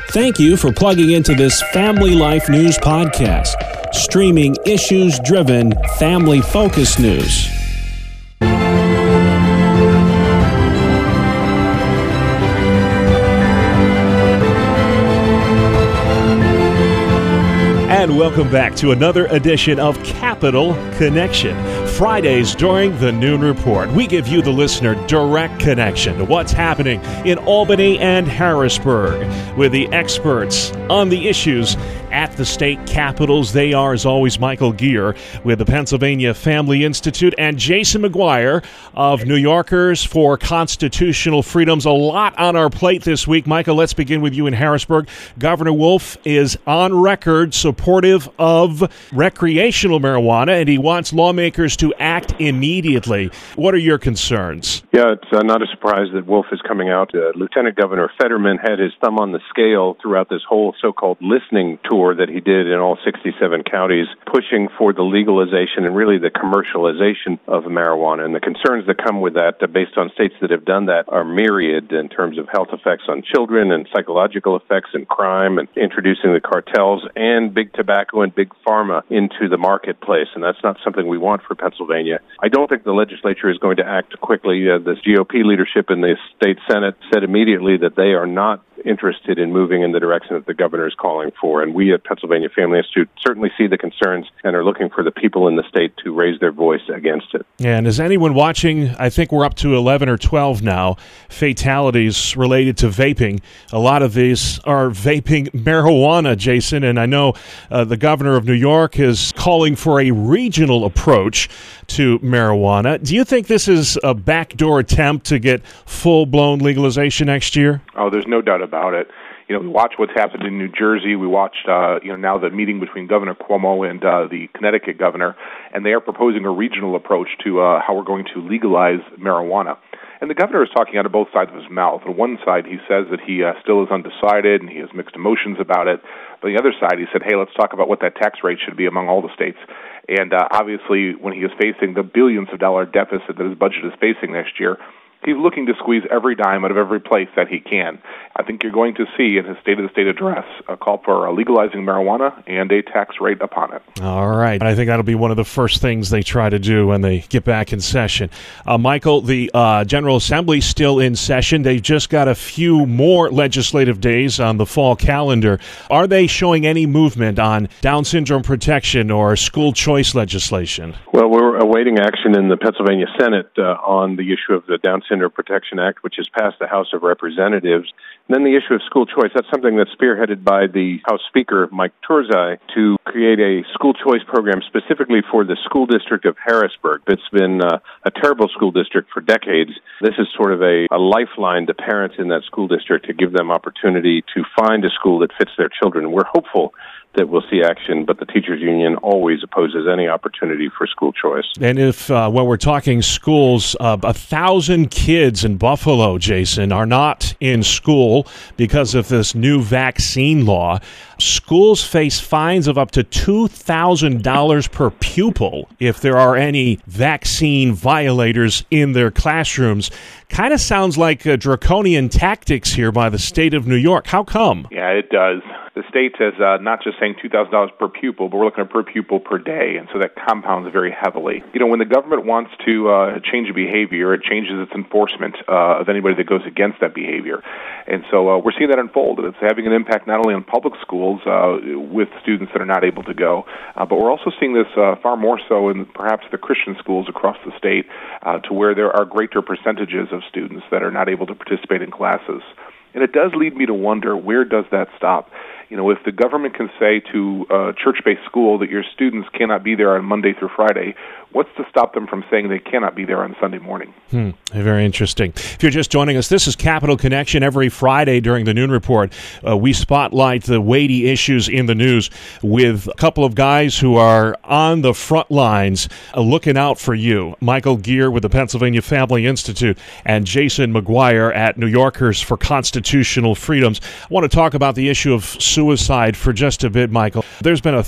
Thank you for plugging into this Family Life News podcast, streaming issues-driven, family-focused news. And welcome back to another edition of Capital Connection. Fridays during the Noon Report, we give you, the listener, direct connection to what's happening in Albany and Harrisburg with the experts on the issues at the state capitals. They are, as always, Michael Geer with the Pennsylvania Family Institute and Jason McGuire of New Yorkers for Constitutional Freedoms. A lot on our plate this week. Michael, let's begin with you in Harrisburg. Governor Wolf is on record supportive of recreational marijuana, and he wants lawmakers to act immediately. What are your concerns? Yeah, it's not a surprise that Wolf is coming out. Lieutenant Governor Fetterman had his thumb on the scale throughout this whole so-called listening tour that he did in all 67 counties, pushing for the legalization and really the commercialization of marijuana. And the concerns that come with that, based on states that have done that, are myriad in terms of health effects on children and psychological effects and crime, and introducing the cartels and big tobacco and big pharma into the marketplace. And that's not something we want for Pennsylvania. I don't think the legislature is going to act quickly. The GOP leadership in the state Senate said immediately that they are not interested in moving in the direction that the governor is calling for. And we at Pennsylvania Family Institute certainly see the concerns and are looking for the people in the state to raise their voice against it. And is anyone watching, I think we're up to 11 or 12 now, fatalities related to vaping. A lot of these are vaping marijuana, Jason, and I know the governor of New York is calling for a regional approach to marijuana. Do you think this is a backdoor attempt to get full-blown legalization next year? Oh, there's no doubt about it. You know, we watch what's happened in New Jersey. We watched, now the meeting between Governor Cuomo and the Connecticut governor, and they are proposing a regional approach to how we're going to legalize marijuana. And the governor is talking out of both sides of his mouth. On one side, he says that he still is undecided and he has mixed emotions about it. But on the other side, he said, hey, let's talk about what that tax rate should be among all the states. And obviously, when he is facing the billions of dollar deficit that his budget is facing next year, he's looking to squeeze every dime out of every place that he can. I think you're going to see in his State of the State address a call for legalizing marijuana and a tax rate upon it. All right. I think that'll be one of the first things they try to do when they get back in session. Michael, the General Assembly still in session. They've just got a few more legislative days on the fall calendar. Are they showing any movement on Down syndrome protection or school choice legislation? Well, we're awaiting action in the Pennsylvania Senate on the issue of the Down Syndrome Protection Act, which has passed the House of Representatives. And then the issue of school choice, that's something that's spearheaded by the House Speaker, Mike Turzai, to create a school choice program specifically for the school district of Harrisburg. It's been a terrible school district for decades. This is sort of a lifeline to parents in that school district to give them opportunity to find a school that fits their children. We're hopeful that we'll see action, but the teachers union always opposes any opportunity for school choice. And if, when we're talking schools, 1,000 kids in Buffalo, Jason, are not in school because of this new vaccine law. Schools face fines of up to $2,000 per pupil if there are any vaccine violators in their classrooms. Kind of sounds like draconian tactics here by the state of New York. How come? Yeah, it does. The state is not just saying $2,000 per pupil, but we're looking at per pupil per day, and so that compounds very heavily. You know, when the government wants to change a behavior, it changes its enforcement of anybody that goes against that behavior. And so we're seeing that unfold, and it's having an impact not only on public schools with students that are not able to go, but we're also seeing this far more so in perhaps the Christian schools across the state, to where there are greater percentages of students that are not able to participate in classes. And it does lead me to wonder, where does that stop? You know, if the government can say to a church-based school that your students cannot be there on Monday through Friday, what's to stop them from saying they cannot be there on Sunday morning? Very interesting. If you're just joining us, this is Capital Connection. Every Friday during the Noon Report, we spotlight the weighty issues in the news with a couple of guys who are on the front lines looking out for you. Michael Geer with the Pennsylvania Family Institute and Jason McGuire at New Yorkers for Constitutional Freedoms. I want to talk about the issue of suicide for just a bit, Michael. There's been a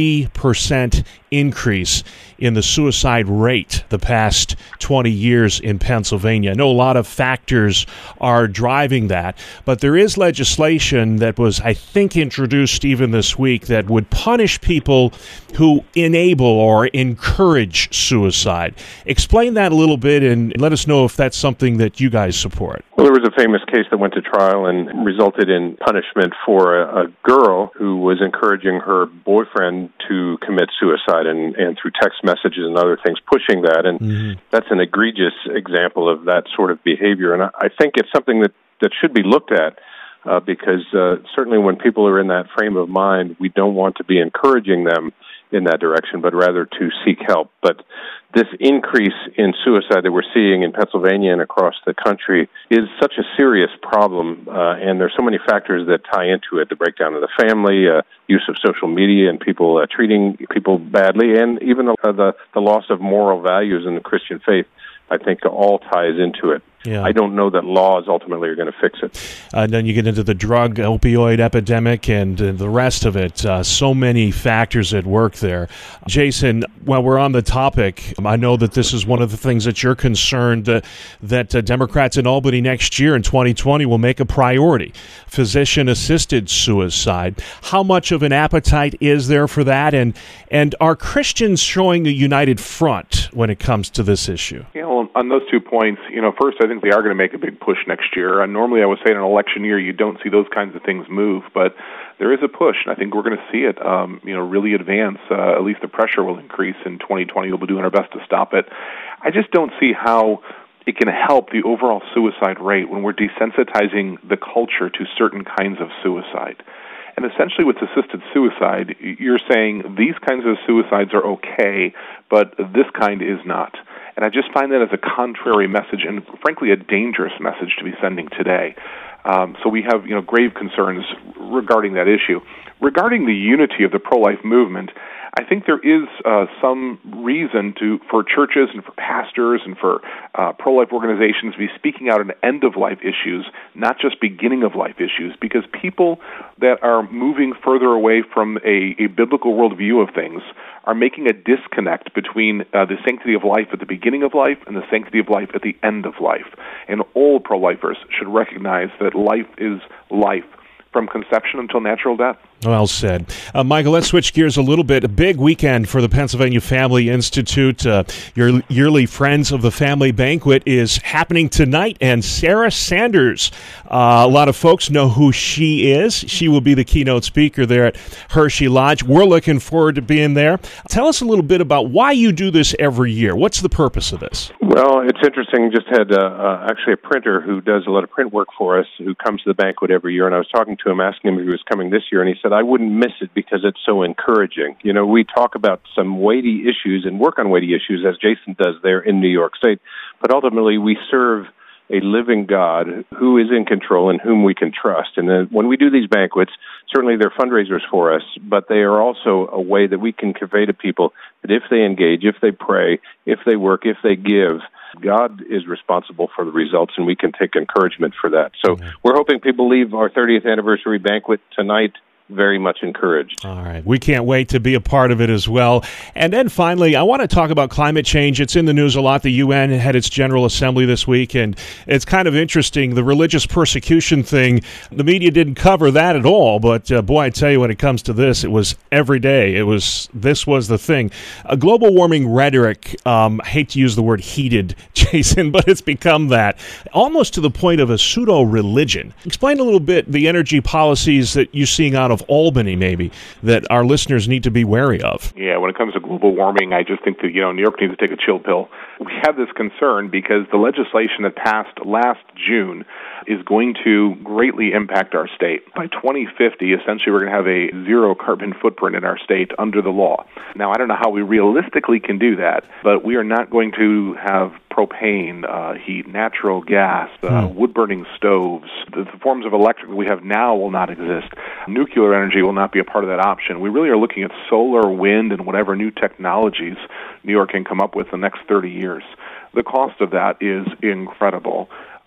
30% increase in the suicide rate the past 20 years in Pennsylvania. I know a lot of factors are driving that, but there is legislation that was, I think, introduced even this week that would punish people who enable or encourage suicide. Explain that a little bit and let us know if that's something that you guys support. Well, there was a famous case that went to trial and resulted in punishment for a girl who was encouraging her boyfriend to commit suicide and through text messages and other things pushing that. And that's an egregious example of that sort of behavior. And I think it's something that should be looked at because certainly when people are in that frame of mind, we don't want to be encouraging them in that direction, but rather to seek help. But this increase in suicide that we're seeing in Pennsylvania and across the country is such a serious problem, and there's so many factors that tie into it: the breakdown of the family, use of social media, and people treating people badly, and even the loss of moral values in the Christian faith. I think all ties into it. Yeah. I don't know that laws ultimately are going to fix it. And then you get into the drug opioid epidemic and the rest of it. So many factors at work there. Jason, while we're on the topic, I know that this is one of the things that you're concerned that Democrats in Albany next year in 2020 will make a priority: physician-assisted suicide. How much of an appetite is there for that? And are Christians showing a united front when it comes to this issue? Yeah, well, on those 2 points, first, I think they are going to make a big push next year. And normally I would say in an election year you don't see those kinds of things move, but there is a push, and I think we're going to see it really advance. At least the pressure will increase in 2020. We'll be doing our best to stop it. I just don't see how it can help the overall suicide rate when we're desensitizing the culture to certain kinds of suicide. And essentially with assisted suicide, you're saying these kinds of suicides are okay, but this kind is not. And I just find that as a contrary message and, frankly, a dangerous message to be sending today. So we have, grave concerns regarding that issue. Regarding the unity of the pro-life movement, I think there is some reason for churches and for pastors and for pro-life organizations to be speaking out on end-of-life issues, not just beginning-of-life issues, because people that are moving further away from a biblical worldview of things are making a disconnect between the sanctity of life at the beginning of life and the sanctity of life at the end of life. And all pro-lifers should recognize that life is life from conception until natural death. Well said. Michael, let's switch gears a little bit. A big weekend for the Pennsylvania Family Institute. Your yearly Friends of the Family Banquet is happening tonight, and Sarah Sanders, a lot of folks know who she is. She will be the keynote speaker there at Hershey Lodge. We're looking forward to being there. Tell us a little bit about why you do this every year. What's the purpose of this? Well, it's interesting. Just had actually a printer who does a lot of print work for us who comes to the banquet every year, and I was talking to him, asking him if he was coming this year, and he said, I wouldn't miss it because it's so encouraging. We talk about some weighty issues and work on weighty issues, as Jason does there in New York State, but ultimately we serve a living God who is in control and whom we can trust. And then when we do these banquets, certainly they're fundraisers for us, but they are also a way that we can convey to people that if they engage, if they pray, if they work, if they give, God is responsible for the results, and we can take encouragement for that. So we're hoping people leave our 30th anniversary banquet tonight very much encouraged. All right. We can't wait to be a part of it as well. And then finally, I want to talk about climate change. It's in the news a lot. The UN had its General Assembly this week, and it's kind of interesting. The religious persecution thing, the media didn't cover that at all, but boy, I tell you, when it comes to this, it was every day. This was the thing. Global warming rhetoric, I hate to use the word heated, Jason, but it's become that, almost to the point of a pseudo-religion. Explain a little bit the energy policies that you're seeing out of Albany, maybe, that our listeners need to be wary of. Yeah, when it comes to global warming, I just think that, New York needs to take a chill pill. We have this concern because the legislation that passed last June is going to greatly impact our state. By 2050, essentially, we're going to have a zero carbon footprint in our state under the law. Now, I don't know how we realistically can do that, but we are not going to have propane, heat, natural gas, wood-burning stoves. The forms of electric that we have now will not exist. Nuclear energy will not be a part of that option. We really are looking at solar, wind, and whatever new technologies New York can come up with in the next 30 years. The cost of that is incredible.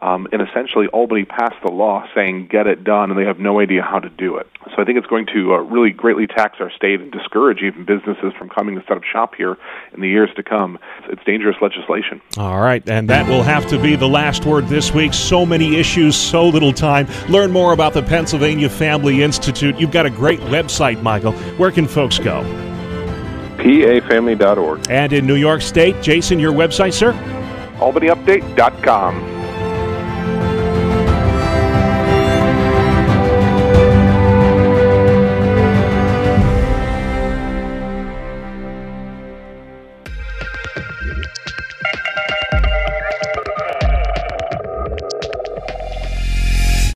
and essentially Albany passed the law saying get it done, and they have no idea how to do it. So I think it's going to really greatly tax our state and discourage even businesses from coming to set up shop here in the years to come. It's dangerous legislation. All right, and that will have to be the last word this week. So many issues, so little time. Learn more about the Pennsylvania Family Institute. You've got a great website, Michael. Where can folks go? PAFamily.org. And in New York State, Jason, your website, sir? AlbanyUpdate.com.